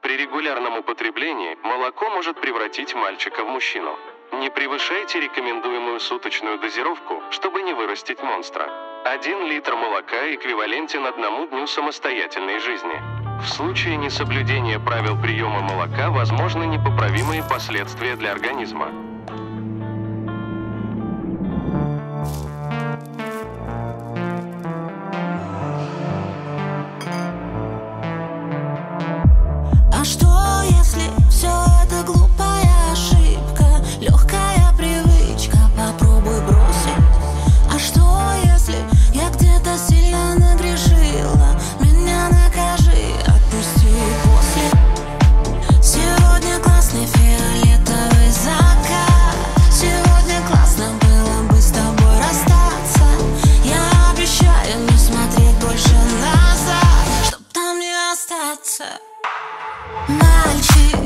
При регулярном употреблении молоко может превратить мальчика в мужчину. Не превышайте рекомендуемую суточную дозировку, чтобы не вырастить монстра. 1 литр молока эквивалентен 1 дню самостоятельной жизни. В случае несоблюдения правил приема молока возможны непоправимые последствия для организма. А что, если все это глупая ошибка, легкая привычка, попробуй бросить? А что, если я где-то сильно нагрешила, меня накажи, отпусти после. Сегодня классный фиолетовый закат, сегодня классно было бы с тобой расстаться. Я обещаю не смотреть больше назад, чтоб там не остаться. Мальчик,